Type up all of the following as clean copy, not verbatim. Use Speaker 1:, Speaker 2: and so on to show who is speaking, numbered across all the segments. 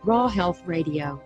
Speaker 1: Raw Health Radio.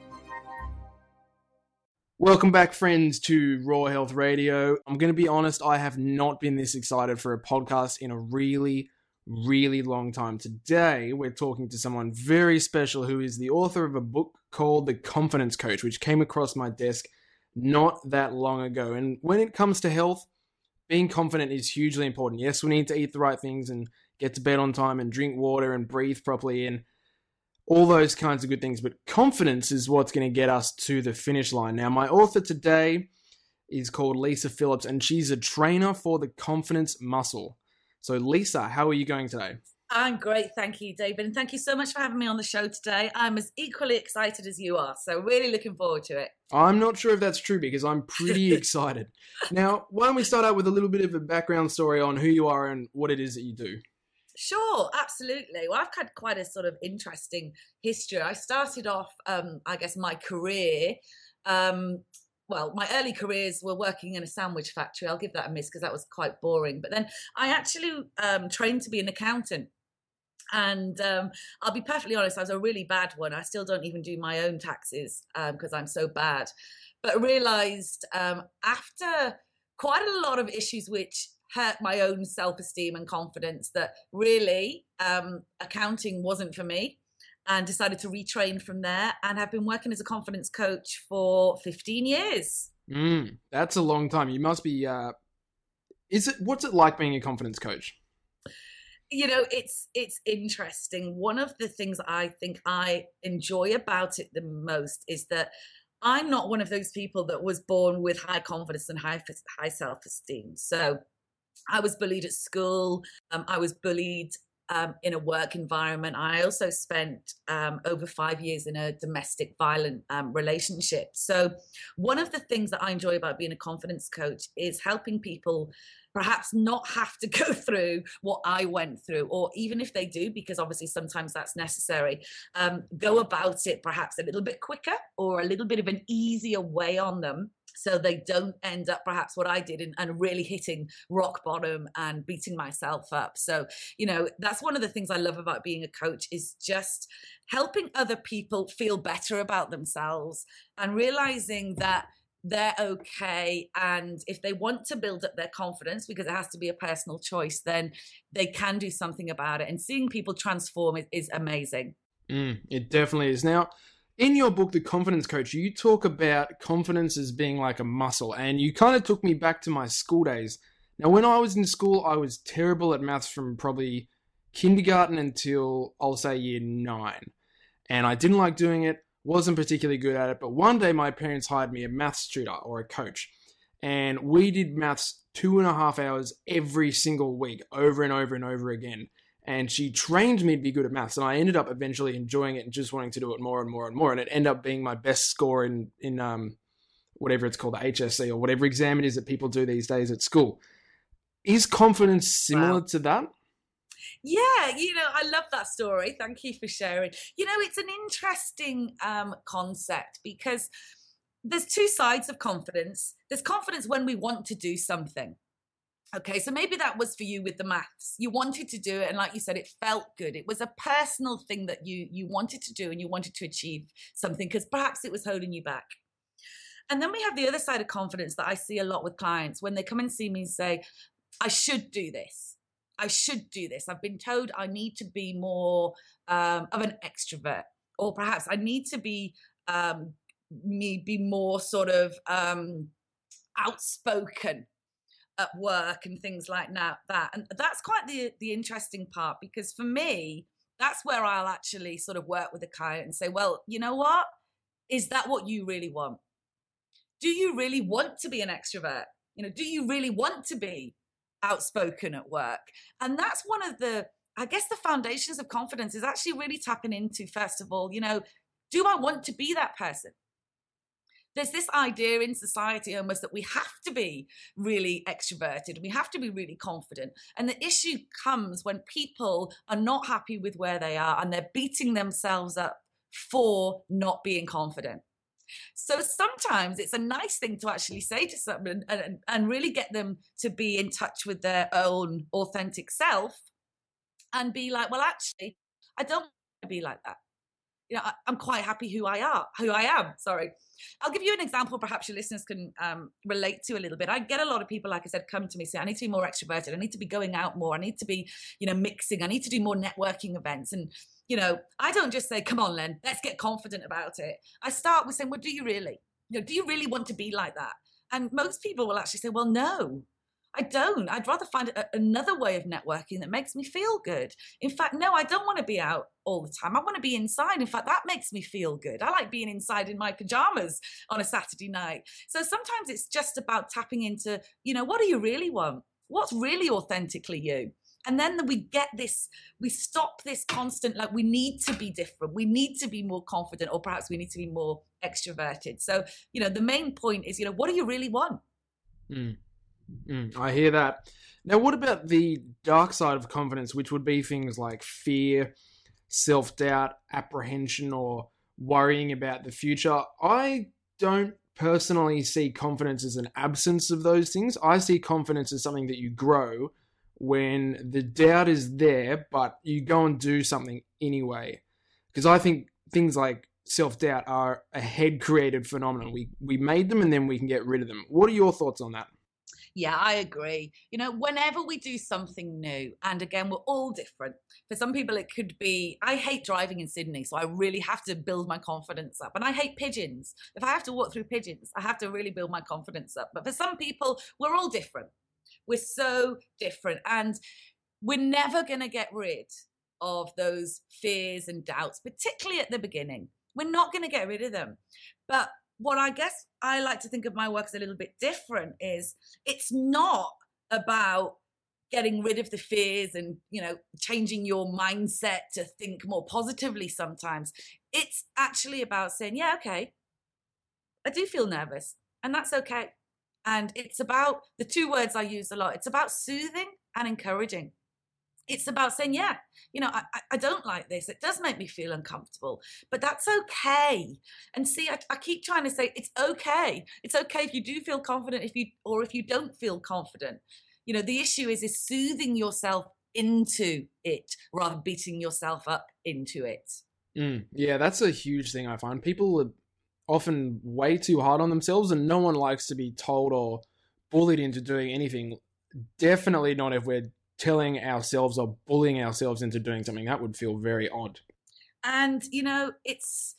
Speaker 2: Welcome back, friends, to Raw Health Radio. I'm going to be honest, I have not been this excited for a podcast in a really, really long time. Today, we're talking to someone very special who is the author of a book called The Confidence Coach, which came across my desk not that long ago. And when it comes to health, being confident is hugely important. Yes, we need to eat the right things and get to bed on time and drink water and breathe properly and all those kinds of good things, but confidence is what's going to get us to the finish line. Now, my author today is called Lisa Phillips, and she's a trainer for the confidence muscle. So, Lisa, how are you going today?
Speaker 3: I'm great, thank you, David, and thank you so much for having me on the show today. I'm as equally excited as you are, so really looking forward to it.
Speaker 2: I'm not sure if that's true because I'm pretty excited. Now, why don't we start out with a little bit of a background story on who you are and what it is that you do?
Speaker 3: Sure, absolutely. Well, I've had quite a sort of interesting history. I started off, my career. My early careers were working in a sandwich factory. I'll give that a miss because that was quite boring. But then I actually trained to be an accountant. And I'll be perfectly honest, I was a really bad one. I still don't even do my own taxes because I'm so bad. But I realized after quite a lot of issues which hurt my own self-esteem and confidence that really accounting wasn't for me, and decided to retrain from there, and have been working as a confidence coach for 15 years.
Speaker 2: That's a long time. You must be, what's it like being a confidence coach?
Speaker 3: You know, it's interesting. One of the things I think I enjoy about it the most is that I'm not one of those people that was born with high confidence and high self-esteem. So I was bullied at school. I was bullied in a work environment. I also spent over 5 years in a domestic violent relationship. So one of the things that I enjoy about being a confidence coach is helping people perhaps not have to go through what I went through, or even if they do, because obviously sometimes that's necessary, go about it perhaps a little bit quicker or a little bit of an easier way on them, so they don't end up perhaps what I did and really hitting rock bottom and beating myself up. So, you know, that's one of the things I love about being a coach, is just helping other people feel better about themselves and realizing that they're okay. And if they want to build up their confidence, because it has to be a personal choice, then they can do something about it. And seeing people transform is amazing.
Speaker 2: It definitely is. Now, in your book, The Confidence Coach, you talk about confidence as being like a muscle, and you kind of took me back to my school days. Now, when I was in school, I was terrible at maths from probably kindergarten until, I'll say, year 9. And I didn't like doing it, wasn't particularly good at it, but one day my parents hired me a maths tutor or a coach, and we did maths 2.5 hours every single week, over and over and over again. And she trained me to be good at maths, and I ended up eventually enjoying it and just wanting to do it more and more and more. And it ended up being my best score in whatever it's called, the HSC or whatever exam it is that people do these days at school. Is confidence similar to that?
Speaker 3: Yeah, you know, I love that story. Thank you for sharing. You know, it's an interesting concept, because there's two sides of confidence. There's confidence when we want to do something. Okay, so maybe that was for you with the maths. You wanted to do it, and like you said, it felt good. It was a personal thing that you wanted to do, and you wanted to achieve something because perhaps it was holding you back. And then we have the other side of confidence that I see a lot with clients when they come and see me and say, I should do this. I should do this. I've been told I need to be more of an extrovert, or perhaps I need to be more sort of outspoken at work and things like that. And that's quite the interesting part, because for me, that's where I'll actually sort of work with a client and say, well, you know what? Is that what you really want? Do you really want to be an extrovert? You know, do you really want to be outspoken at work? And that's one of the foundations of confidence, is actually really tapping into, first of all, you know, do I want to be that person? There's this idea in society almost that we have to be really extroverted. We have to be really confident. And the issue comes when people are not happy with where they are and they're beating themselves up for not being confident. So sometimes it's a nice thing to actually say to someone and really get them to be in touch with their own authentic self and be like, well, actually, I don't want to be like that. I'm quite happy who I am. Sorry. I'll give you an example perhaps your listeners can relate to a little bit. I get a lot of people, like I said, come to me, say, I need to be more extroverted. I need to be going out more. I need to be, mixing. I need to do more networking events. And, I don't just say, come on, Len, let's get confident about it. I start with saying, well, do you really? Do you really want to be like that? And most people will actually say, well, no, I don't. I'd rather find another way of networking that makes me feel good. In fact, no, I don't want to be out all the time. I want to be inside. In fact, that makes me feel good. I like being inside in my pajamas on a Saturday night. So sometimes it's just about tapping into, what do you really want? What's really authentically you? And then we get this, we stop this constant, like we need to be different. We need to be more confident, or perhaps we need to be more extroverted. So, the main point is, what do you really want?
Speaker 2: I hear that. Now, what about the dark side of confidence, which would be things like fear, self-doubt, apprehension, or worrying about the future? I don't personally see confidence as an absence of those things. I see confidence as something that you grow when the doubt is there, but you go and do something anyway. Because I think things like self-doubt are a head-created phenomenon. We made them and then we can get rid of them. What are your thoughts on that?
Speaker 3: Yeah, I agree. Whenever we do something new, and again, we're all different. For some people, it could be, I hate driving in Sydney, so I really have to build my confidence up. And I hate pigeons. If I have to walk through pigeons, I have to really build my confidence up. But for some people, we're all different. We're so different. And we're never going to get rid of those fears and doubts, particularly at the beginning. We're not going to get rid of them. But what I guess I like to think of my work as a little bit different is it's not about getting rid of the fears and, changing your mindset to think more positively sometimes. It's actually about saying, yeah, okay, I do feel nervous, and that's okay. And it's about the two words I use a lot. It's about soothing and encouraging. It's about saying, yeah, I don't like this. It does make me feel uncomfortable, but that's okay. And see, I keep trying to say, it's okay. It's okay if you do feel confident, if you don't feel confident. The issue is soothing yourself into it rather than beating yourself up into it.
Speaker 2: Yeah, that's a huge thing I find. People are often way too hard on themselves, and no one likes to be told or bullied into doing anything. Definitely not if we're telling ourselves or bullying ourselves into doing something. That would feel very odd.
Speaker 3: And, it's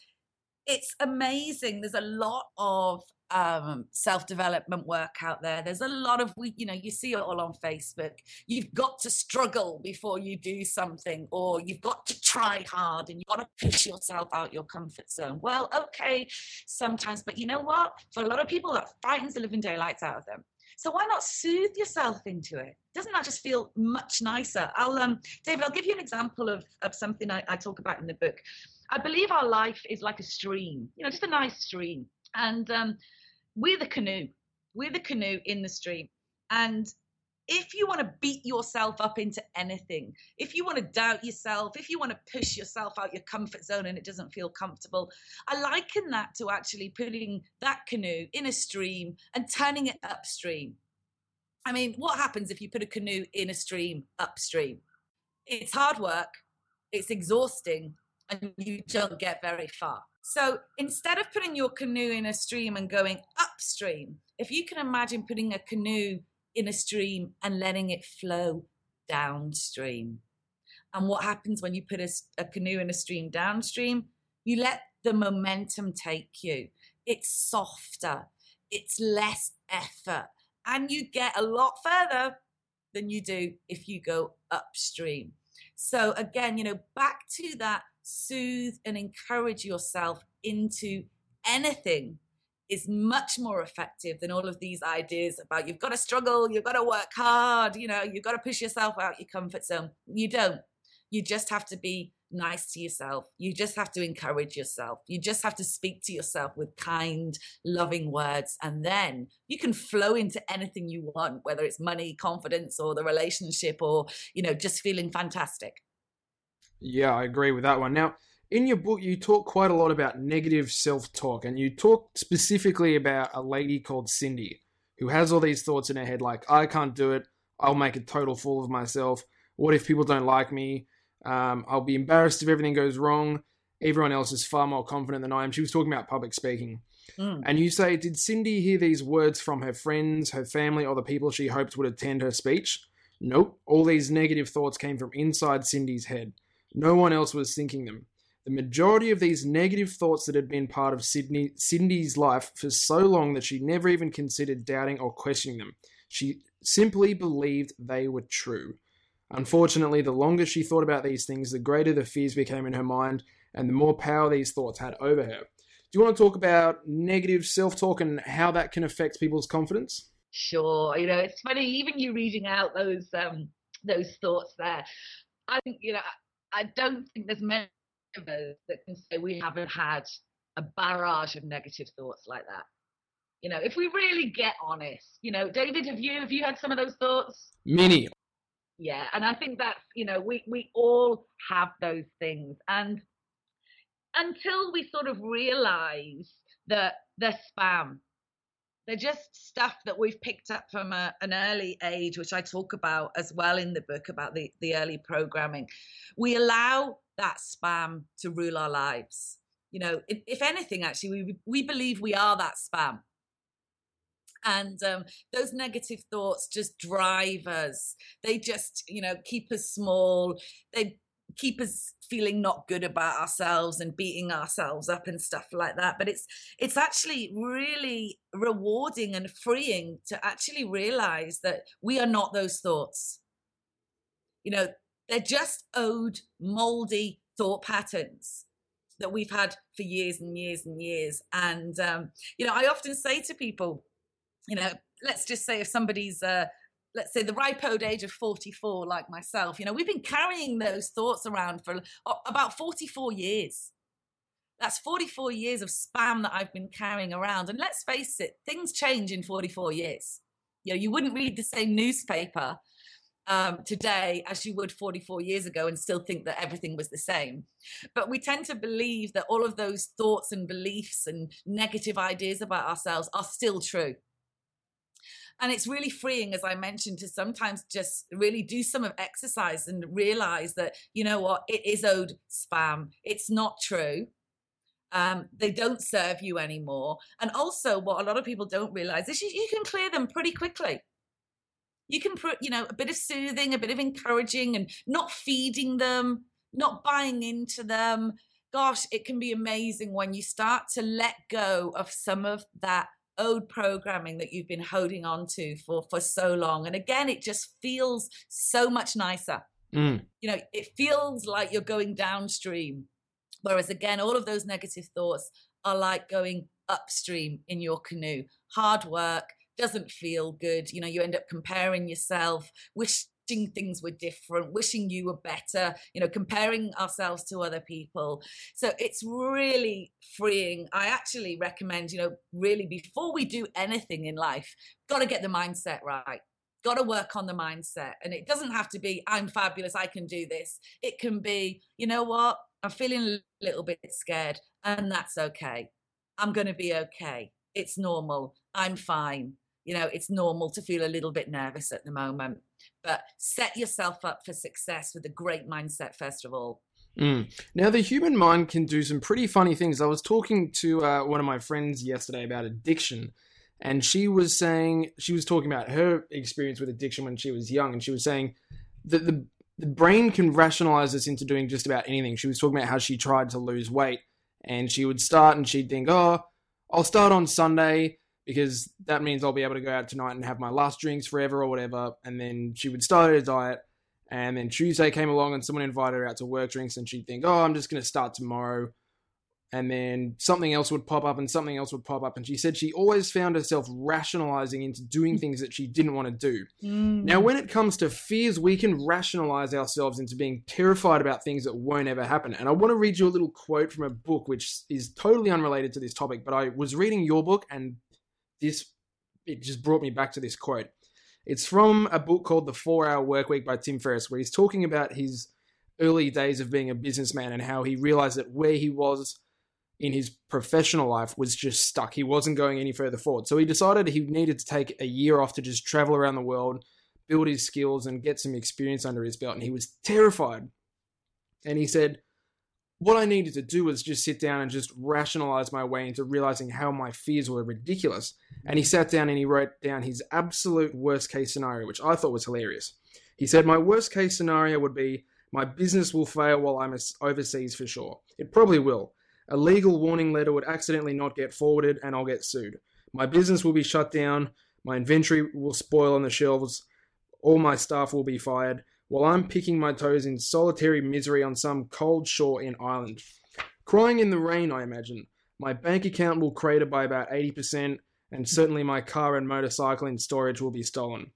Speaker 3: amazing. There's a lot of self-development work out there. There's a lot of, you see it all on Facebook. You've got to struggle before you do something, or you've got to try hard and you've got to push yourself out your comfort zone. Well, okay, sometimes, but you know what? For a lot of people, that frightens the living daylights out of them. So why not soothe yourself into it? Doesn't that just feel much nicer? David, I'll give you an example of something I talk about in the book. I believe our life is like a stream, just a nice stream. And we're the canoe. We're the canoe in the stream. And if you want to beat yourself up into anything, if you want to doubt yourself, if you want to push yourself out your comfort zone and it doesn't feel comfortable, I liken that to actually putting that canoe in a stream and turning it upstream. I mean, what happens if you put a canoe in a stream upstream? It's hard work, it's exhausting, and you don't get very far. So instead of putting your canoe in a stream and going upstream, if you can imagine putting a canoe in a stream and letting it flow downstream. And what happens when you put a canoe in a stream downstream? You let the momentum take you. It's softer, it's less effort, and you get a lot further than you do if you go upstream. So again, back to that, soothe and encourage yourself into anything is much more effective than all of these ideas about you've got to struggle, you've got to work hard, you've got to push yourself out your comfort zone. You don't. You just have to be nice to yourself. You just have to encourage yourself. You just have to speak to yourself with kind, loving words. And then you can flow into anything you want, whether it's money, confidence, or the relationship, or, just feeling fantastic.
Speaker 2: Yeah, I agree with that one. Now, in your book, you talk quite a lot about negative self-talk, and you talk specifically about a lady called Cindy who has all these thoughts in her head like, I can't do it. I'll make a total fool of myself. What if people don't like me? I'll be embarrassed if everything goes wrong. everyone else is far more confident than I am. She was talking about public speaking.
Speaker 3: Mm.
Speaker 2: And you say, did Cindy hear these words from her friends, her family, or the people she hoped would attend her speech? Nope. All these negative thoughts came from inside Cindy's head. No one else was thinking them. The majority of these negative thoughts that had been part of Cindy's life for so long that she never even considered doubting or questioning them. She simply believed they were true. Unfortunately, the longer she thought about these things, the greater the fears became in her mind and the more power these thoughts had over her. Do you want to talk about negative self-talk and how that can affect people's confidence?
Speaker 3: Sure. It's funny, even you reading out those thoughts there. I think, I don't think there's many of us that can say we haven't had a barrage of negative thoughts like that. If we really get honest, David, have you had some of those thoughts?
Speaker 2: Many.
Speaker 3: Yeah. And I think that's, we all have those things. And until we sort of realize that they're spam, they're just stuff that we've picked up from an early age, which I talk about as well in the book about the early programming. We allow that spam to rule our lives. If anything, actually, we believe we are that spam. And those negative thoughts just drive us. They just, keep us small. They keep us feeling not good about ourselves and beating ourselves up and stuff like that. But it's actually really rewarding and freeing to actually realize that we are not those thoughts. They're just old, moldy thought patterns that we've had for years and years and years. And, I often say to people, let's just say if somebody's let's say the ripe old age of 44, like myself, we've been carrying those thoughts around for about 44 years. That's 44 years of spam that I've been carrying around. And let's face it, things change in 44 years. You wouldn't read the same newspaper today as you would 44 years ago and still think that everything was the same. But we tend to believe that all of those thoughts and beliefs and negative ideas about ourselves are still true. And it's really freeing, as I mentioned, to sometimes just really do some exercise and realize that, it is old spam. It's not true. They don't serve you anymore. And also what a lot of people don't realize is you can clear them pretty quickly. You can put, a bit of soothing, a bit of encouraging and not feeding them, not buying into them. Gosh, it can be amazing when you start to let go of some of that old programming that you've been holding on to for so long. And again, it just feels so much nicer. It feels like you're going downstream. Whereas again, all of those negative thoughts are like going upstream in your canoe. Hard work, doesn't feel good. You end up comparing yourself, wishing things were different, wishing you were better, comparing ourselves to other people. So it's really freeing. I actually recommend, really before we do anything in life, got to get the mindset right. Got to work on the mindset. And it doesn't have to be, I'm fabulous, I can do this. It can be, you know what? I'm feeling a little bit scared, and that's okay. I'm going to be okay. It's normal. I'm fine. It's normal to feel a little bit nervous at the moment, but set yourself up for success with a great mindset, first of all.
Speaker 2: Now, the human mind can do some pretty funny things. I was talking to one of my friends yesterday about addiction, and she was talking about her experience with addiction when she was young, and she was saying that the brain can rationalize us into doing just about anything. She was talking about how she tried to lose weight, and she would start and she'd think, oh, I'll start on Sunday because that means I'll be able to go out tonight and have my last drinks forever or whatever. And then she would start her diet, and then Tuesday came along and someone invited her out to work drinks, and she'd think, oh, I'm just going to start tomorrow. And then something else would pop up and something else would pop up. And she said she always found herself rationalizing into doing things that she didn't want to do. Now, when it comes to fears, we can rationalize ourselves into being terrified about things that won't ever happen. And I want to read you a little quote from a book, which is totally unrelated to this topic, but I was reading your book and it just brought me back to this quote. It's from a book called The 4-Hour Workweek by Tim Ferriss, where he's talking about his early days of being a businessman and how he realized that where he was in his professional life was just stuck. He wasn't going any further forward. So he decided he needed to take a year off to just travel around the world, build his skills and get some experience under his belt. And he was terrified. And he said, what I needed to do was just sit down and just rationalize my way into realizing how my fears were ridiculous. And he sat down and he wrote down his absolute worst case scenario, which I thought was hilarious. He said, my worst case scenario would be my business will fail while I'm overseas for sure. It probably will. A legal warning letter would accidentally not get forwarded and I'll get sued. My business will be shut down. My inventory will spoil on the shelves. All my staff will be fired while I'm picking my toes in solitary misery on some cold shore in Ireland. Crying in the rain, I imagine. My bank account will crater by about 80%, and certainly my car and motorcycle in storage will be stolen.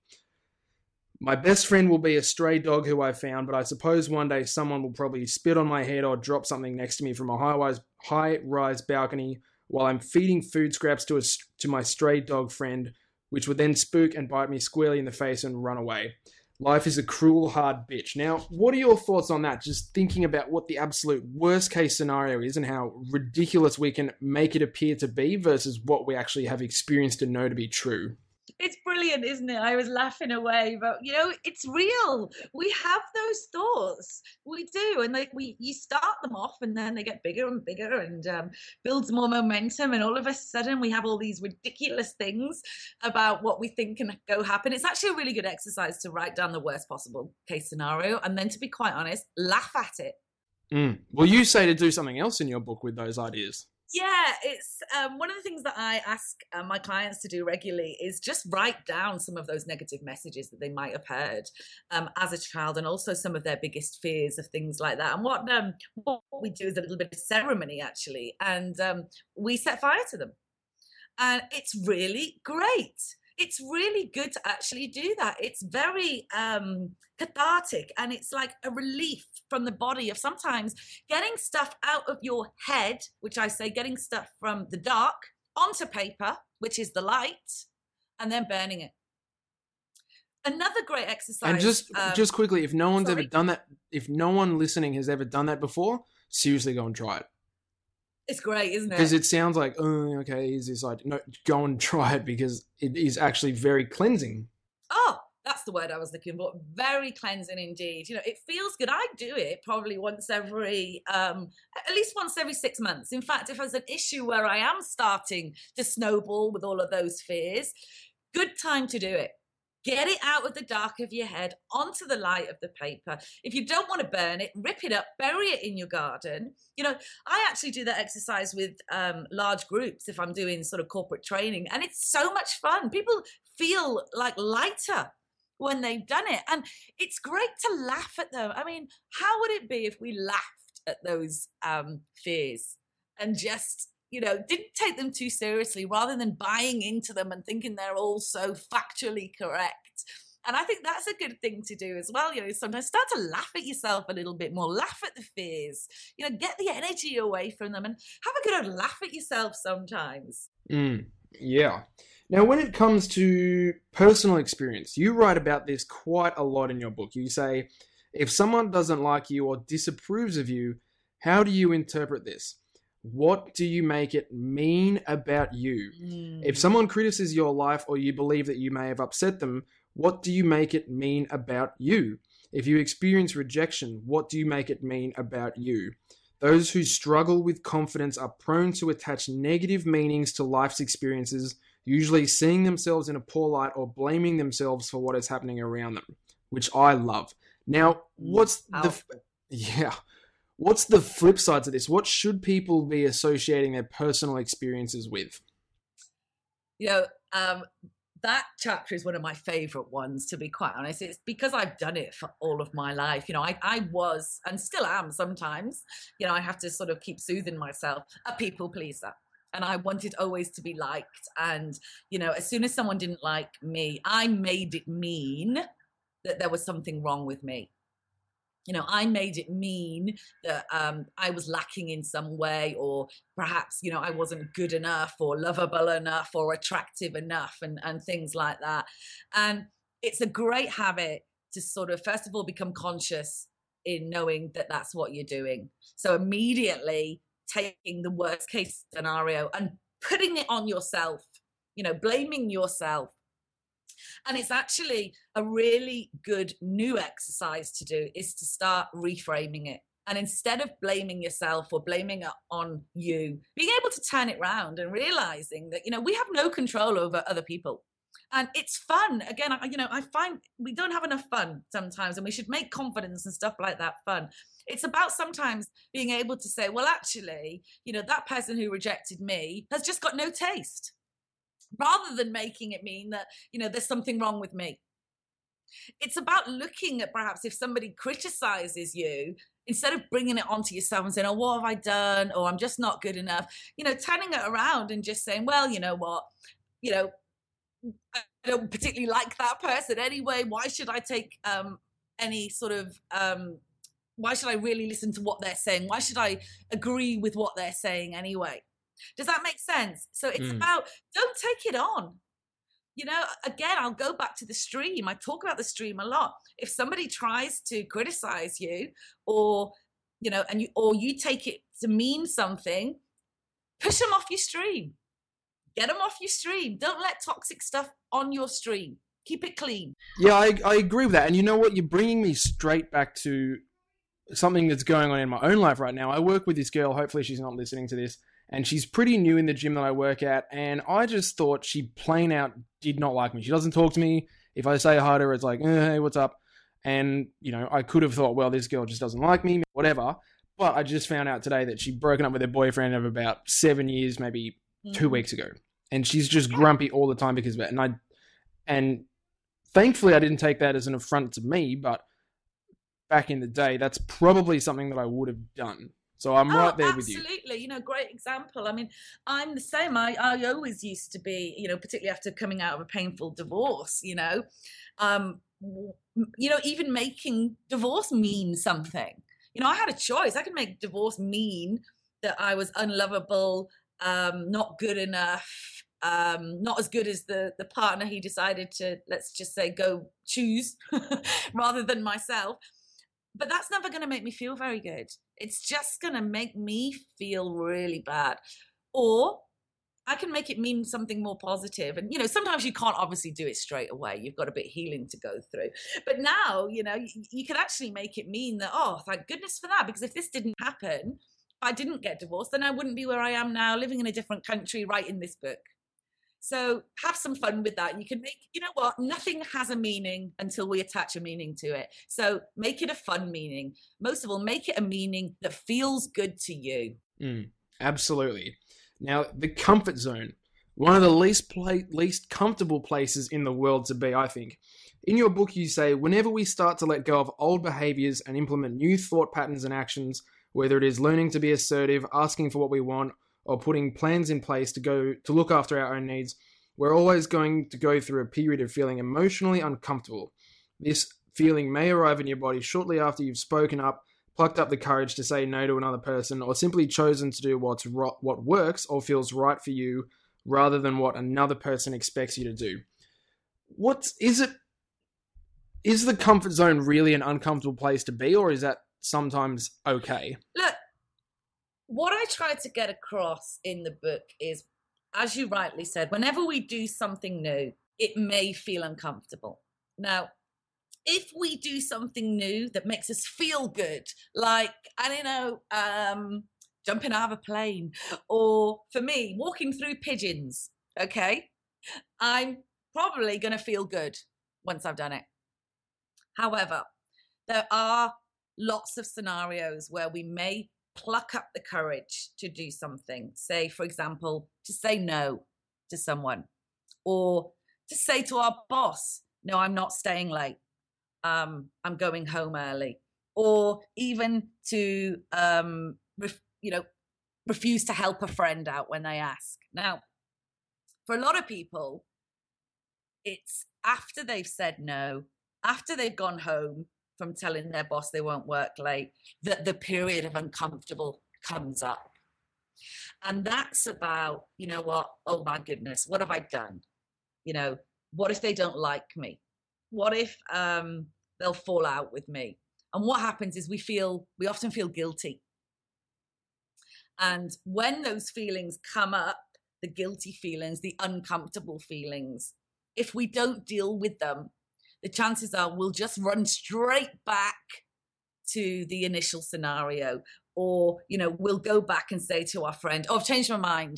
Speaker 2: My best friend will be a stray dog who I found, but I suppose one day someone will probably spit on my head or drop something next to me from a high-rise balcony while I'm feeding food scraps to my stray dog friend, which would then spook and bite me squarely in the face and run away. Life is a cruel, hard bitch. Now, what are your thoughts on that? Just thinking about what the absolute worst case scenario is and how ridiculous we can make it appear to be versus what we actually have experienced and know to be true.
Speaker 3: It's brilliant, isn't it? I was laughing away, but it's real. We have those thoughts. We do, and you start them off, and then they get bigger and bigger, and builds more momentum. And all of a sudden, we have all these ridiculous things about what we think can go happen. It's actually a really good exercise to write down the worst possible case scenario, and then, to be quite honest, laugh at it.
Speaker 2: Well, you say to do something else in your book with those ideas.
Speaker 3: Yeah, it's one of the things that I ask my clients to do regularly is just write down some of those negative messages that they might have heard as a child, and also some of their biggest fears of things like that. And what we do is a little bit of ceremony, actually, and we set fire to them. And it's really great. It's really good to actually do that. It's very cathartic, and it's like a relief from the body of sometimes getting stuff out of your head, which I say getting stuff from the dark onto paper, which is the light, and then burning it. Another great exercise.
Speaker 2: And just quickly, if no one's ever done that, if no one listening has ever done that before, seriously go and try it.
Speaker 3: It's great, isn't it?
Speaker 2: Because it sounds like, oh, okay, here's this idea. No, go and try it because it is actually very cleansing.
Speaker 3: Oh, that's the word I was looking for. Very cleansing indeed. It feels good. I do it probably at least once every 6 months. In fact, if there's an issue where I am starting to snowball with all of those fears, good time to do it. Get it out of the dark of your head onto the light of the paper. If you don't want to burn it, rip it up, bury it in your garden. I actually do that exercise with large groups if I'm doing sort of corporate training, and it's so much fun. People feel like lighter when they've done it, and it's great to laugh at them. I mean, how would it be if we laughed at those fears and just didn't take them too seriously rather than buying into them and thinking they're all so factually correct? And I think that's a good thing to do as well. Sometimes start to laugh at yourself a little bit more, laugh at the fears, get the energy away from them and have a good old laugh at yourself sometimes.
Speaker 2: Yeah. Now, when it comes to personal experience, you write about this quite a lot in your book. You say, if someone doesn't like you or disapproves of you, how do you interpret this? What do you make it mean about you? If someone criticizes your life or you believe that you may have upset them, what do you make it mean about you? If you experience rejection, what do you make it mean about you? Those who struggle with confidence are prone to attach negative meanings to life's experiences, usually seeing themselves in a poor light or blaming themselves for what is happening around them, which I love. Now, what's the flip side to this? What should people be associating their personal experiences with?
Speaker 3: That chapter is one of my favorite ones, to be quite honest. It's because I've done it for all of my life. I was, and still am sometimes, I have to sort of keep soothing myself, a people pleaser. And I wanted always to be liked. And, as soon as someone didn't like me, I made it mean that there was something wrong with me. I made it mean that I was lacking in some way, or perhaps, I wasn't good enough or lovable enough or attractive enough and things like that. And it's a great habit to sort of, first of all, become conscious in knowing that that's what you're doing. So immediately taking the worst case scenario and putting it on yourself, blaming yourself. And it's actually a really good new exercise to do, is to start reframing it. And instead of blaming yourself or blaming it on you, being able to turn it around and realizing that, we have no control over other people. And it's fun. Again, I find we don't have enough fun sometimes, and we should make confidence and stuff like that fun. It's about sometimes being able to say, well, actually, that person who rejected me has just got no taste, rather than making it mean that, there's something wrong with me. It's about looking at perhaps if somebody criticizes you, instead of bringing it onto yourself and saying, oh, what have I done? Or I'm just not good enough, turning it around and just saying, well, you know what, I don't particularly like that person anyway. Why should I take any sort of, why should I really listen to what they're saying? Why should I agree with what they're saying anyway? Does that make sense? So it's about, don't take it on. Again, I'll go back to the stream. I talk about the stream a lot. If somebody tries to criticize you or you take it to mean something, push them off your stream. Get them off your stream. Don't let toxic stuff on your stream. Keep it clean.
Speaker 2: Yeah, I agree with that. And you know what? You're bringing me straight back to something that's going on in my own life right now. I work with this girl. Hopefully she's not listening to this. And she's pretty new in the gym that I work at. And I just thought she plain out did not like me. She doesn't talk to me. If I say hi to her, it's like, hey, what's up? And, I could have thought, well, this girl just doesn't like me, whatever. But I just found out today that she'd broken up with her boyfriend of about 7 years, maybe 2 weeks ago. And she's just grumpy all the time because of it. And thankfully I didn't take that as an affront to me, but back in the day, that's probably something that I would have done. So I'm right there with you.
Speaker 3: Absolutely. Great example. I mean, I'm the same. I always used to be, particularly after coming out of a painful divorce, even making divorce mean something. I had a choice. I could make divorce mean that I was unlovable, not good enough, not as good as the partner he decided to, let's just say, go choose rather than myself. But that's never going to make me feel very good. It's just going to make me feel really bad. Or I can make it mean something more positive. And, sometimes you can't obviously do it straight away. You've got a bit of healing to go through. But now, you can actually make it mean that, oh, thank goodness for that. Because if this didn't happen, if I didn't get divorced, then I wouldn't be where I am now, living in a different country, writing this book. So have some fun with that. You can make, nothing has a meaning until we attach a meaning to it. So make it a fun meaning. Most of all, make it a meaning that feels good to you.
Speaker 2: Absolutely. Now, the comfort zone, one of the least comfortable places in the world to be, I think. In your book, you say, whenever we start to let go of old behaviors and implement new thought patterns and actions, whether it is learning to be assertive, asking for what we want, or putting plans in place to look after our own needs, we're always going to go through a period of feeling emotionally uncomfortable. This feeling may arrive in your body shortly after you've spoken up, plucked up the courage to say no to another person, or simply chosen to do what works or feels right for you rather than what another person expects you to do. Is the comfort zone really an uncomfortable place to be, or is that sometimes okay?
Speaker 3: Look, what I try to get across in the book is, as you rightly said, whenever we do something new, it may feel uncomfortable. Now, if we do something new that makes us feel good, like, jumping out of a plane, or for me, walking through pigeons, okay, I'm probably going to feel good once I've done it. However, there are lots of scenarios where we may pluck up the courage to do something. Say, for example, to say no to someone, or to say to our boss, no, I'm not staying late. I'm going home early. Or even to, refuse to help a friend out when they ask. Now, for a lot of people, it's after they've said no, after they've gone home from telling their boss they won't work late, that the period of uncomfortable comes up. And that's about, oh my goodness, what have I done? What if they don't like me? What if they'll fall out with me? And what happens is we often feel guilty. And when those feelings come up, the guilty feelings, the uncomfortable feelings, if we don't deal with them, the chances are we'll just run straight back to the initial scenario, or, we'll go back and say to our friend, oh, I've changed my mind,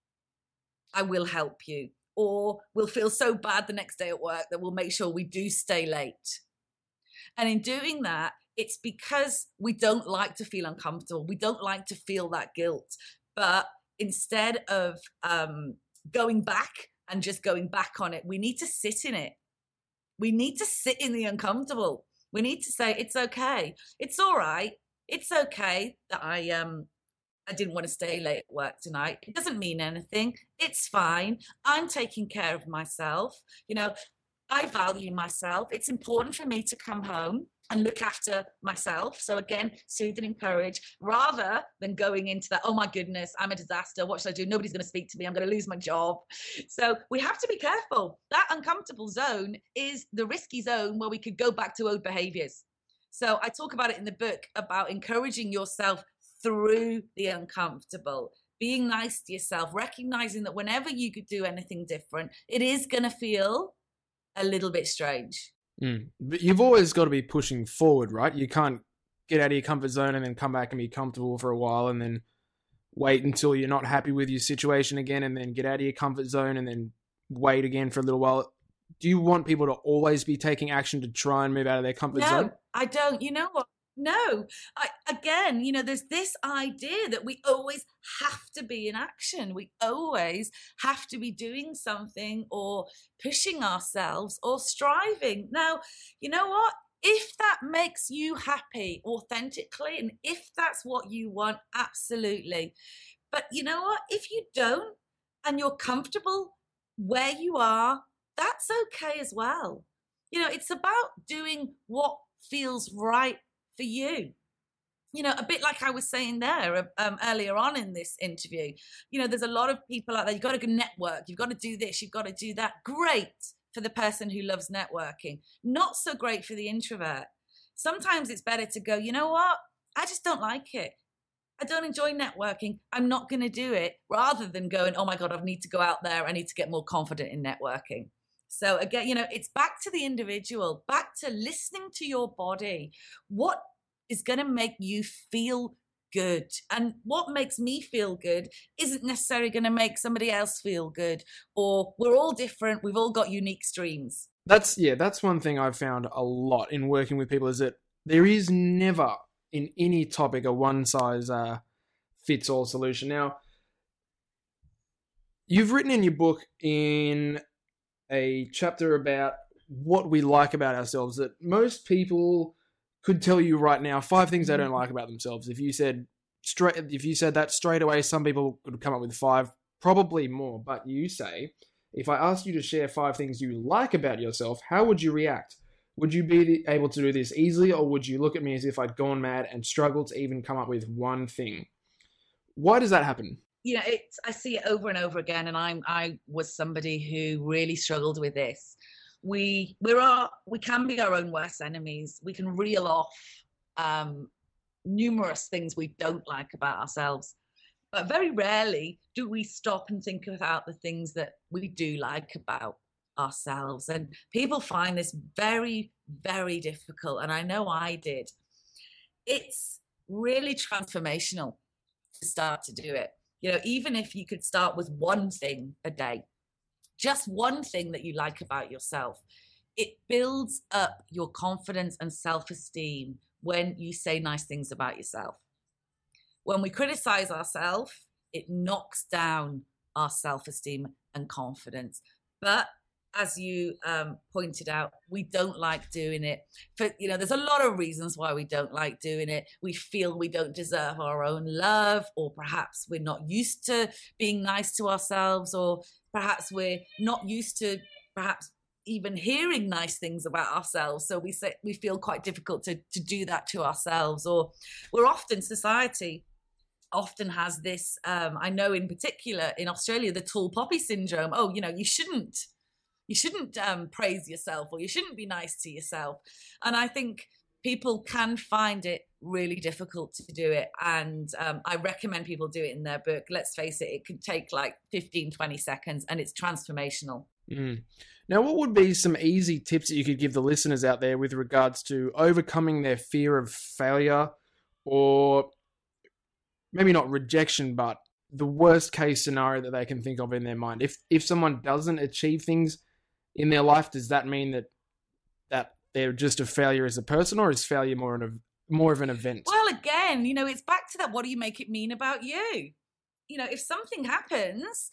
Speaker 3: I will help you. Or we'll feel so bad the next day at work that we'll make sure we do stay late. And in doing that, it's because we don't like to feel uncomfortable. We don't like to feel that guilt. But instead of going back and just going back on it, we need to sit in it. We need to sit in the uncomfortable. We need to say, it's okay. It's all right. It's okay that I didn't want to stay late at work tonight. It doesn't mean anything. It's fine. I'm taking care of myself. I value myself. It's important for me to come home and look after myself. So again, soothe and encourage, rather than going into that, oh my goodness, I'm a disaster. What should I do? Nobody's going to speak to me. I'm going to lose my job. So we have to be careful. That uncomfortable zone is the risky zone where we could go back to old behaviors. So I talk about it in the book about encouraging yourself through the uncomfortable, being nice to yourself, recognizing that whenever you could do anything different, it is going to feel a little bit strange.
Speaker 2: But you've always got to be pushing forward, right? You can't get out of your comfort zone and then come back and be comfortable for a while and then wait until you're not happy with your situation again and then get out of your comfort zone and then wait again for a little while. Do you want people to always be taking action to try and move out of their comfort zone?
Speaker 3: No, I don't. You know what? No. There's this idea that we always have to be in action. We always have to be doing something or pushing ourselves or striving. Now, you know what? If that makes you happy authentically, and if that's what you want, absolutely. But you know what? If you don't and you're comfortable where you are, that's okay as well. It's about doing what feels right for you. A bit like I was saying there earlier on in this interview, there's a lot of people out there. You've got to go network. You've got to do this. You've got to do that. Great for the person who loves networking. Not so great for the introvert. Sometimes it's better to go, you know what? I just don't like it. I don't enjoy networking. I'm not going to do it, rather than going, oh my God, I need to go out there. I need to get more confident in networking. So again, it's back to the individual, back to listening to your body. What is going to make you feel good? And what makes me feel good isn't necessarily going to make somebody else feel good. Or we're all different. We've all got unique streams.
Speaker 2: That's one thing I've found a lot in working with people, is that there is never in any topic a one size fits all solution. Now, you've written in your book in a chapter about what we like about ourselves, that most people could tell you right now 5 things they don't like about themselves. If you said that straight away, some people could come up with 5, probably more. But you say, if I asked you to share 5 things you like about yourself, how would you react? Would you be able to do this easily, or would you look at me as if I'd gone mad and struggled to even come up with one thing? Why does that happen?
Speaker 3: I see it over and over again, and I was somebody who really struggled with this. We can be our own worst enemies. We can reel off numerous things we don't like about ourselves, but very rarely do we stop and think about the things that we do like about ourselves. And people find this very, very difficult, and I know I did. It's really transformational to start to do it. Even if you could start with one thing a day, just one thing that you like about yourself, it builds up your confidence and self-esteem when you say nice things about yourself. When we criticize ourselves, it knocks down our self-esteem and confidence. But as you pointed out, we don't like doing it. There's a lot of reasons why we don't like doing it. We feel we don't deserve our own love, or perhaps we're not used to being nice to ourselves, or perhaps we're not used to even hearing nice things about ourselves. So we feel quite difficult to do that to ourselves. Or society often has this, I know in particular in Australia, the tall poppy syndrome. Oh, you shouldn't praise yourself, or you shouldn't be nice to yourself. And I think people can find it really difficult to do it. And I recommend people do it in their book. Let's face it, it could take like 15, 20 seconds, and it's transformational.
Speaker 2: Mm. Now, what would be some easy tips that you could give the listeners out there with regards to overcoming their fear of failure, or maybe not rejection, but the worst case scenario that they can think of in their mind? If someone doesn't achieve things in their life, does that mean that they're just a failure as a person, or is failure more of an event?
Speaker 3: Well, again, it's back to that. What do you make it mean about you? If something happens,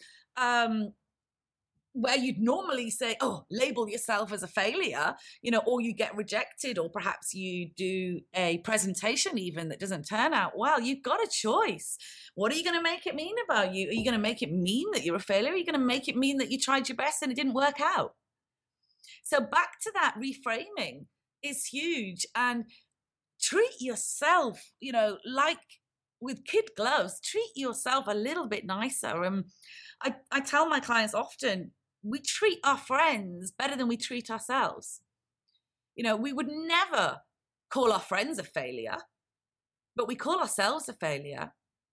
Speaker 3: where you'd normally say, oh, label yourself as a failure, or you get rejected, or perhaps you do a presentation even that doesn't turn out well, you've got a choice. What are you going to make it mean about you? Are you going to make it mean that you're a failure? Are you going to make it mean that you tried your best and it didn't work out? So back to that, reframing is huge. And treat yourself, like with kid gloves, treat yourself a little bit nicer. I tell my clients often, we treat our friends better than we treat ourselves. We would never call our friends a failure, but we call ourselves a failure.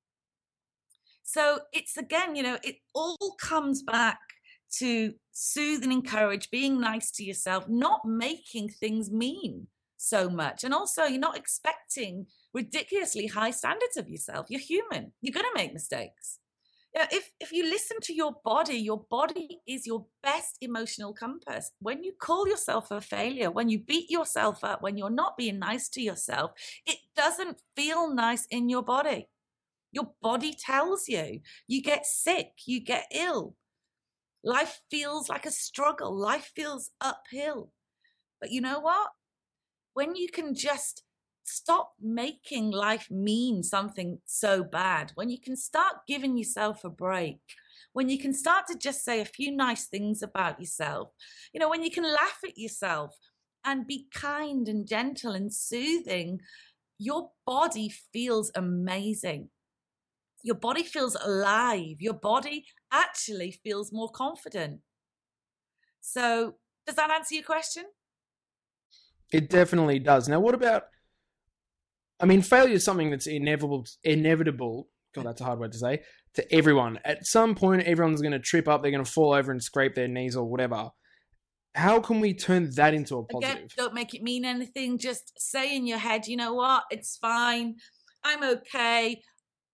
Speaker 3: So it's, again, it all comes back to soothe and encourage, being nice to yourself, not making things mean so much. And also, you're not expecting ridiculously high standards of yourself. You're human. You're going to make mistakes. If you listen to your body is your best emotional compass. When you call yourself a failure, when you beat yourself up, when you're not being nice to yourself, it doesn't feel nice in your body. Your body tells you. You get sick, you get ill. Life feels like a struggle. Life feels uphill. But you know what? When you can just stop making life mean something so bad, when you can start giving yourself a break, when you can start to just say a few nice things about yourself, when you can laugh at yourself and be kind and gentle and soothing, your body feels amazing. Your body feels alive. Your body actually feels more confident. So does that answer your question?
Speaker 2: It definitely does. Now, what about, failure is something that's inevitable. God, that's a hard word to say, to everyone. At some point, everyone's going to trip up. They're going to fall over and scrape their knees or whatever. How can we turn that into a positive?
Speaker 3: Again, don't make it mean anything. Just say in your head, you know what? It's fine. I'm okay.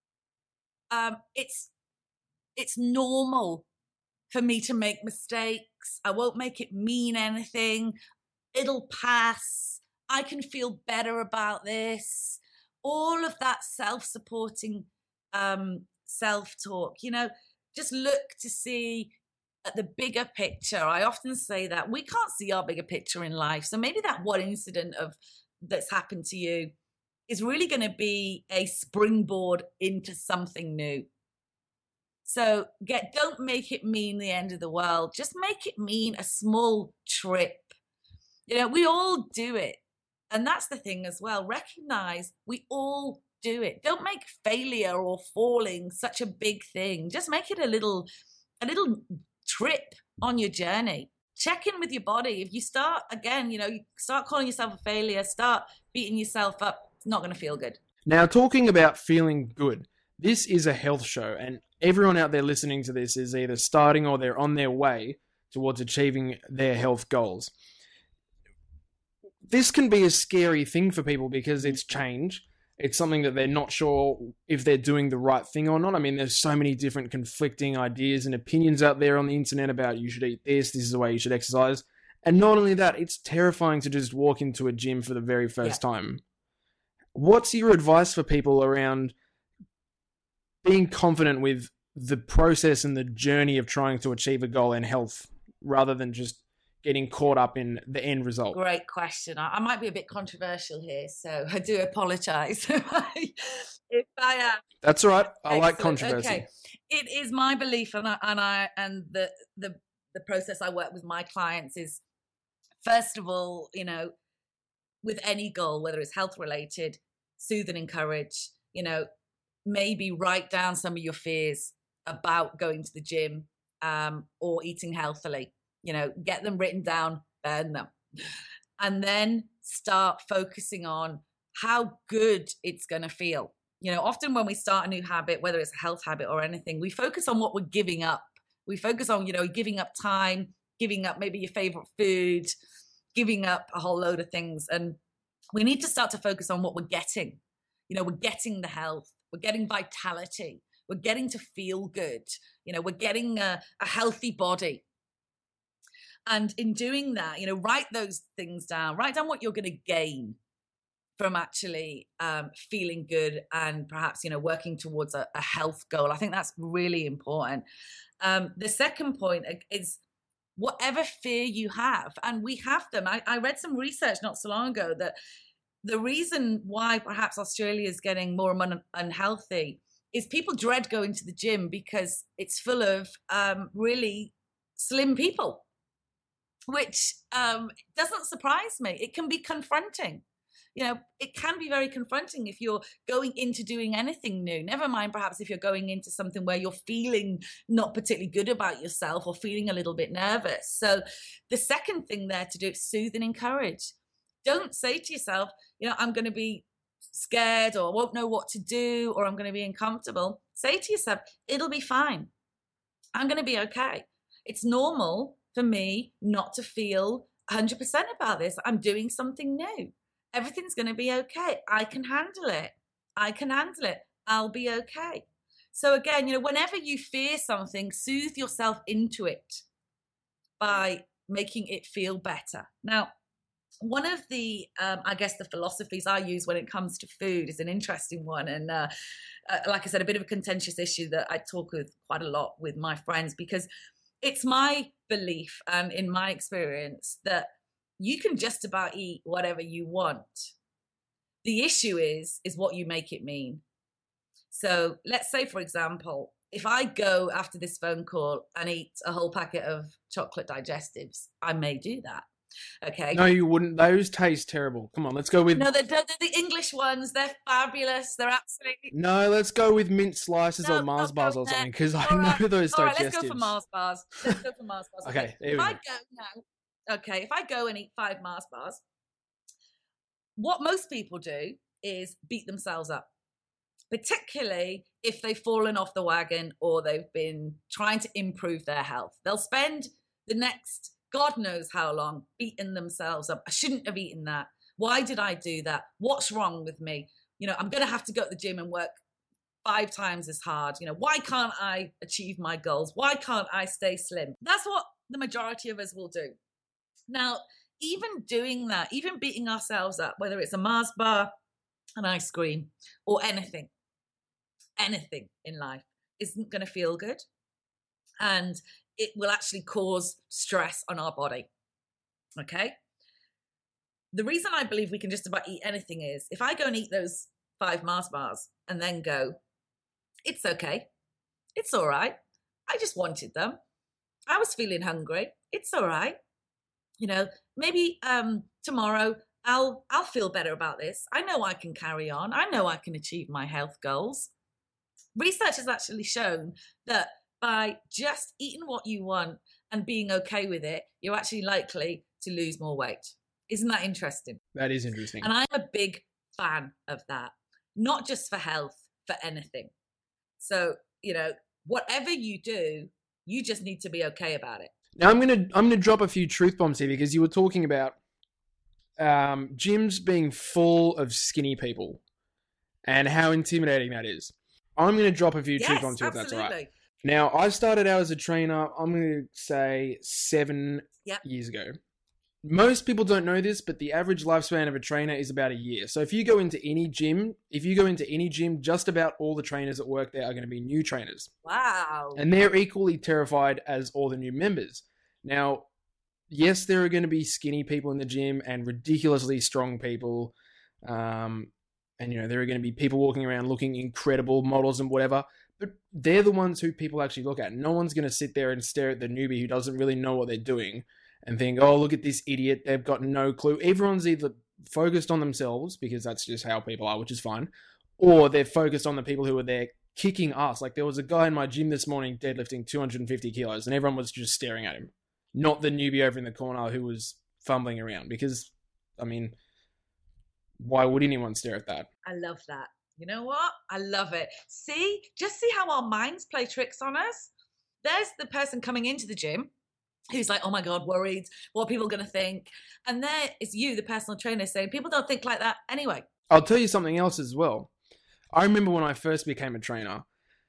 Speaker 3: It's normal for me to make mistakes. I won't make it mean anything. It'll pass. I can feel better about this. All of that self-supporting self-talk, just look to see at the bigger picture. I often say that we can't see our bigger picture in life. So maybe that one incident that's happened to you is really going to be a springboard into something new. So don't make it mean the end of the world. Just make it mean a small trip. We all do it. And that's the thing as well. Recognize we all do it. Don't make failure or falling such a big thing. Just make it a little trip on your journey. Check in with your body. If you start, again, you start calling yourself a failure, start beating yourself up, it's not going to feel good.
Speaker 2: Now, talking about feeling good, this is a health show, and everyone out there listening to this is either starting or they're on their way towards achieving their health goals. This can be a scary thing for people because it's change. It's something that they're not sure if they're doing the right thing or not. There's so many different conflicting ideas and opinions out there on the internet about you should eat this is the way you should exercise. And not only that, it's terrifying to just walk into a gym for the very first time. What's your advice for people around being confident with the process and the journey of trying to achieve a goal in health rather than just getting caught up in the end result?
Speaker 3: Great question. I might be a bit controversial here, so I do apologize if I am.
Speaker 2: That's all right. I like controversy.
Speaker 3: Okay. It is my belief, and the process I work with my clients is, first of all, with any goal, whether it's health related, soothe and encourage. Maybe write down some of your fears about going to the gym or eating healthily. Get them written down, burn them, and then start focusing on how good it's going to feel. Often when we start a new habit, whether it's a health habit or anything, we focus on what we're giving up. We focus on, giving up time, giving up maybe your favorite food, giving up a whole load of things. And we need to start to focus on what we're getting. We're getting the health, we're getting vitality, we're getting to feel good, we're getting a healthy body. And in doing that, write those things down, write down what you're going to gain from actually feeling good and perhaps, working towards a health goal. I think that's really important. The second point is whatever fear you have, and we have them. I read some research not so long ago that the reason why perhaps Australia is getting more unhealthy is people dread going to the gym because it's full of really slim people, which doesn't surprise me. It can be confronting. It can be very confronting if you're going into doing anything new, never mind perhaps if you're going into something where you're feeling not particularly good about yourself or feeling a little bit nervous. So the second thing there to do is soothe and encourage. Don't say to yourself, I'm going to be scared or won't know what to do or I'm going to be uncomfortable. Say to yourself, it'll be fine. I'm going to be okay. It's normal for me not to feel 100% about this. I'm doing something new. Everything's going to be okay. I can handle it. I'll be okay. So again, whenever you fear something, soothe yourself into it by making it feel better. Now, one of the, I guess, the philosophies I use when it comes to food is an interesting one. And like I said, a bit of a contentious issue that I talk with quite a lot with my friends, because it's my belief and in my experience that you can just about eat whatever you want. The issue is what you make it mean. So let's say, for example, if I go after this phone call and eat a whole packet of chocolate digestives, I may do that. Okay.
Speaker 2: No, you wouldn't. Those taste terrible. Come on, let's go with...
Speaker 3: No, they're the English ones. They're fabulous. They're absolutely...
Speaker 2: No, let's go with mint slices or Mars bars or something, because I know those digestives.
Speaker 3: All right, let's go for Mars bars.
Speaker 2: Okay,
Speaker 3: if I go and eat 5 Mars bars, what most people do is beat themselves up, particularly if they've fallen off the wagon or they've been trying to improve their health. They'll spend the next God knows how long beating themselves up. I shouldn't have eaten that. Why did I do that? What's wrong with me? I'm going to have to go to the gym and work 5 times as hard. Why can't I achieve my goals? Why can't I stay slim? That's what the majority of us will do. Now, even doing that, even beating ourselves up, whether it's a Mars bar, an ice cream, or anything in life isn't going to feel good. And it will actually cause stress on our body. Okay? The reason I believe we can just about eat anything is if I go and eat those 5 Mars bars and then go, it's okay. It's all right. I just wanted them. I was feeling hungry. It's all right. Maybe tomorrow I'll feel better about this. I know I can carry on. I know I can achieve my health goals. Research has actually shown that by just eating what you want and being okay with it, you're actually likely to lose more weight. Isn't that interesting?
Speaker 2: That is interesting.
Speaker 3: And I'm a big fan of that, not just for health, for anything. So, whatever you do, you just need to be okay about it.
Speaker 2: Now I'm gonna drop a few truth bombs here, because you were talking about gyms being full of skinny people and how intimidating that is. I'm gonna drop a few truth bombs here, if that's all right. Now, I started out as a trainer, I'm going to say 7 years ago. Most people don't know this, but the average lifespan of a trainer is about a year. So if you go into any gym, just about all the trainers that work there are going to be new trainers.
Speaker 3: Wow.
Speaker 2: And they're equally terrified as all the new members. Now, yes, there are going to be skinny people in the gym and ridiculously strong people. And, there are going to be people walking around looking incredible, models and whatever. But they're the ones who people actually look at. No one's going to sit there and stare at the newbie who doesn't really know what they're doing and think, oh, look at this idiot. They've got no clue. Everyone's either focused on themselves, because that's just how people are, which is fine, or they're focused on the people who are there kicking ass. Like there was a guy in my gym this morning deadlifting 250 kilos and everyone was just staring at him. Not the newbie over in the corner who was fumbling around, because, why would anyone stare at that?
Speaker 3: I love that. You know what? I love it. See how our minds play tricks on us? There's the person coming into the gym who's like, oh my God, worried, what are people going to think? And there is you, the personal trainer, saying, people don't think like that anyway.
Speaker 2: I'll tell you something else as well. I remember when I first became a trainer,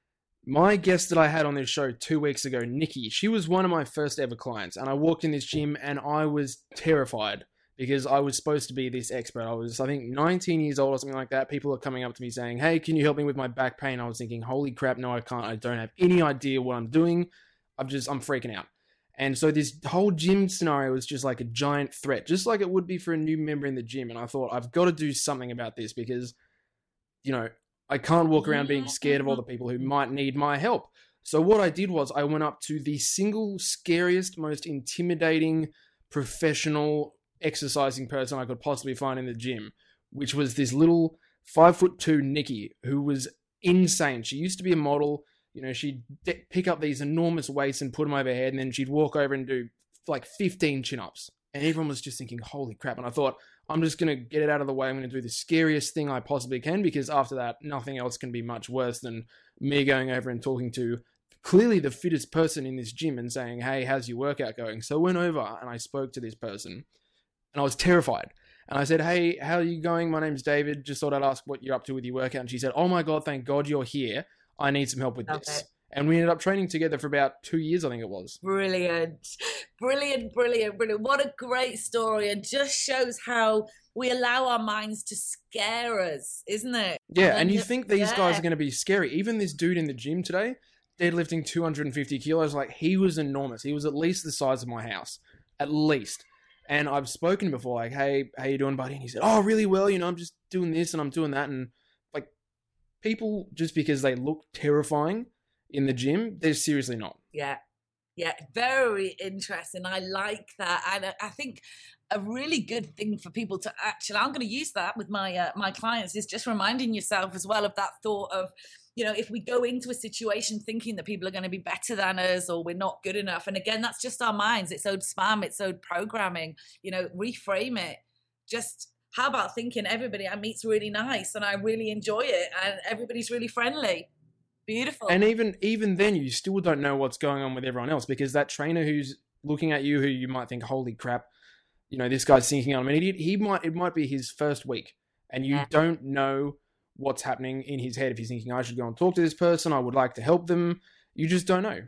Speaker 2: my guest that I had on this show 2 weeks ago, Nikki, she was one of my first ever clients. And I walked in this gym and I was terrified because I was supposed to be this expert. I was, I think, 19 years old or something like that. People are coming up to me saying, hey, can you help me with my back pain? I was thinking, holy crap, no, I can't. I don't have any idea what I'm doing. I'm freaking out. And so this whole gym scenario was just like a giant threat, just like it would be for a new member in the gym. And I thought, I've got to do something about this because, you know, I can't walk around being scared of all the people who might need my help. So what I did was I went up to the single scariest, most intimidating, professional exercising person I could possibly find in the gym, which was this little 5'2" Nikki, who was insane. She used to be a model. You know, she'd pick up these enormous weights and put them over her head, and then she'd walk over and do like 15 chin-ups. And everyone was just thinking, holy crap. And I thought, I'm just going to get it out of the way. I'm going to do the scariest thing I possibly can, because after that, nothing else can be much worse than me going over and talking to clearly the fittest person in this gym and saying, hey, how's your workout going? So I went over and I spoke to this person, and I was terrified. And I said, hey, how are you going? My name's David. Just thought I'd ask what you're up to with your workout. And she said, oh my God, thank God you're here. I need some help with this. And we ended up training together for about 2 years, I think it was.
Speaker 3: Brilliant. Brilliant, brilliant, brilliant. What a great story. And just shows how we allow our minds to scare us, isn't it?
Speaker 2: Yeah, and you think these guys are going to be scary. Even this dude in the gym today, deadlifting 250 kilos, like, he was enormous. He was at least the size of my house. At least. And I've spoken before, like, hey, how you doing, buddy? And he said, oh, really well, you know, I'm just doing this and I'm doing that. And, like, people, just because they look terrifying in the gym, they're seriously not.
Speaker 3: Yeah. Yeah. Very interesting. I like that. And I think a really good thing for people to actually, I'm going to use that with my my clients, is just reminding yourself as well of that thought of, you know, if we go into a situation thinking that people are going to be better than us or we're not good enough. And again, that's just our minds. It's old spam, it's old programming, you know, reframe it. Just, how about thinking everybody I meet's really nice and I really enjoy it and everybody's really friendly. Beautiful.
Speaker 2: And even then, you still don't know what's going on with everyone else, because that trainer who's looking at you, who you might think, holy crap, you know, this guy's thinking I'm an idiot. It might be his first week, and you don't know what's happening in his head. If he's thinking, I should go and talk to this person, I would like to help them. You just don't know.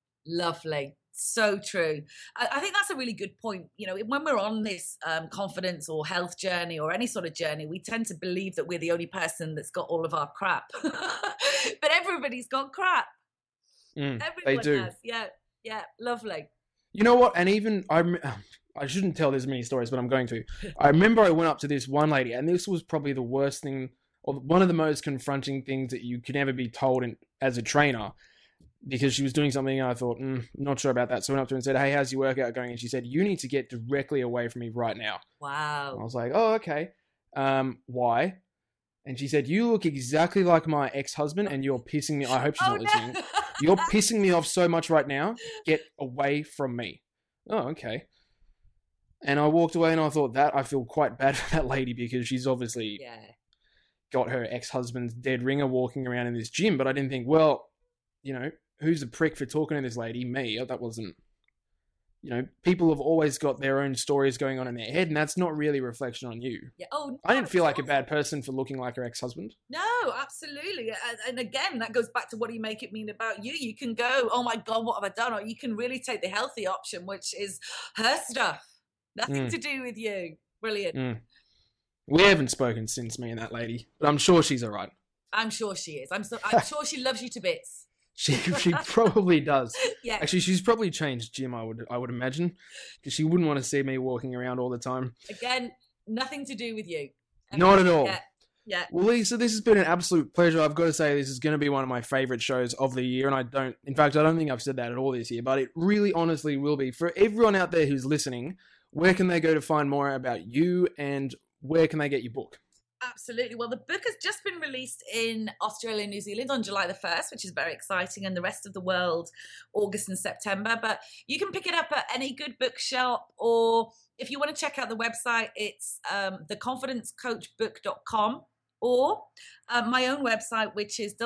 Speaker 3: Lovely. So true. I think that's a really good point. You know, when we're on this confidence or health journey or any sort of journey, we tend to believe that we're the only person that's got all of our crap. But everybody's got crap.
Speaker 2: Everyone they do.
Speaker 3: Has. Yeah, lovely.
Speaker 2: You know what? And even, I shouldn't tell this many stories, but I'm going to. I remember I went up to this one lady, and this was probably the worst thing, or one of the most confronting things that you could ever be told as a trainer, because she was doing something and I thought, not sure about that. So I went up to her and said, hey, how's your workout going? And she said, you need to get directly away from me right now.
Speaker 3: Wow.
Speaker 2: And I was like, oh, okay. Why? And she said, you look exactly like my ex-husband and you're pissing me. I hope she's not listening. You're pissing me off so much right now. Get away from me. Oh, okay. And I walked away and I thought, that I feel quite bad for that lady, because she's obviously got her ex-husband's dead ringer walking around in this gym. But I didn't think, well, you know, who's the prick for talking to this lady? Me. That wasn't, you know, people have always got their own stories going on in their head, and that's not really a reflection on you.
Speaker 3: Yeah. Oh, no,
Speaker 2: I didn't feel like a bad person for looking like her ex-husband.
Speaker 3: No, absolutely. And again, that goes back to, what do you make it mean about you? You can go, oh my God, what have I done? Or you can really take the healthy option, which is her stuff. Nothing to do with you. Brilliant.
Speaker 2: We haven't spoken since, me and that lady, but I'm sure she's all right.
Speaker 3: I'm sure she is. I'm sure she loves you to bits.
Speaker 2: She probably does.
Speaker 3: Yeah.
Speaker 2: Actually, she's probably changed gym, I would imagine, because she wouldn't want to see me walking around all the time.
Speaker 3: Again, nothing to do with you.
Speaker 2: Not at all.
Speaker 3: Yeah.
Speaker 2: Well, Lisa, this has been an absolute pleasure. I've got to say, this is going to be one of my favorite shows of the year, and I don't think I've said that at all this year, but it really honestly will be. For everyone out there who's listening, where can they go to find more about you, and where can they get your book?
Speaker 3: Absolutely. Well, the book has just been released in Australia and New Zealand on July the 1st, which is very exciting, and the rest of the world August and September. But you can pick it up at any good bookshop, or if you want to check out the website, it's theconfidencecoachbook.com. or my own website, which is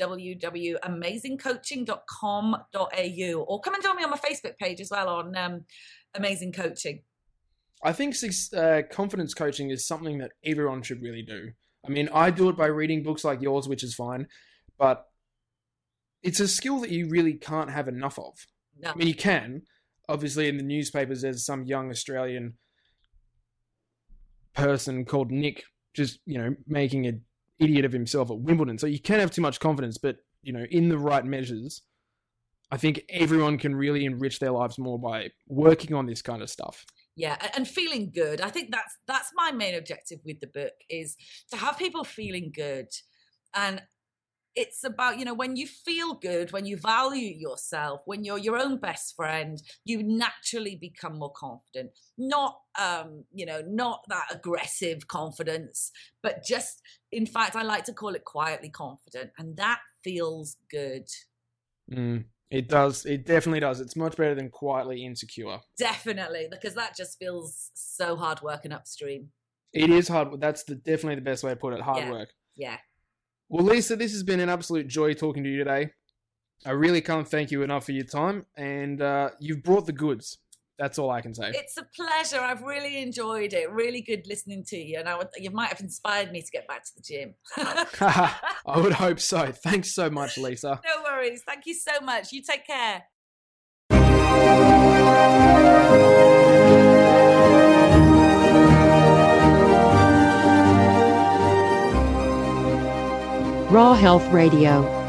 Speaker 3: www.amazingcoaching.com.au, or come and join me on my Facebook page as well on Amazing Coaching.
Speaker 2: I think confidence coaching is something that everyone should really do. I mean, I do it by reading books like yours, which is fine, but it's a skill that you really can't have enough of.
Speaker 3: No.
Speaker 2: I mean, you can. Obviously, in the newspapers, there's some young Australian person called Nick just, making an idiot of himself at Wimbledon. So you can have too much confidence, but, in the right measures, I think everyone can really enrich their lives more by working on this kind of stuff.
Speaker 3: Yeah, and feeling good. I think that's my main objective with the book, is to have people feeling good. And it's about, when you feel good, when you value yourself, when you're your own best friend, you naturally become more confident. Not, not that aggressive confidence, but just, in fact, I like to call it quietly confident. And that feels good.
Speaker 2: It does. It definitely does. It's much better than quietly insecure.
Speaker 3: Definitely, because that just feels so hard work and upstream.
Speaker 2: It is hard. That's definitely the best way to put it. Hard work.
Speaker 3: Yeah.
Speaker 2: Well, Lisa, this has been an absolute joy talking to you today. I really can't thank you enough for your time, and you've brought the goods. That's all I can say.
Speaker 3: It's a pleasure. I've really enjoyed it. Really good listening to you. And you might have inspired me to get back to the gym.
Speaker 2: I would hope so. Thanks so much, Lisa.
Speaker 3: No worries. Thank you so much. You take care.
Speaker 1: Raw Health Radio.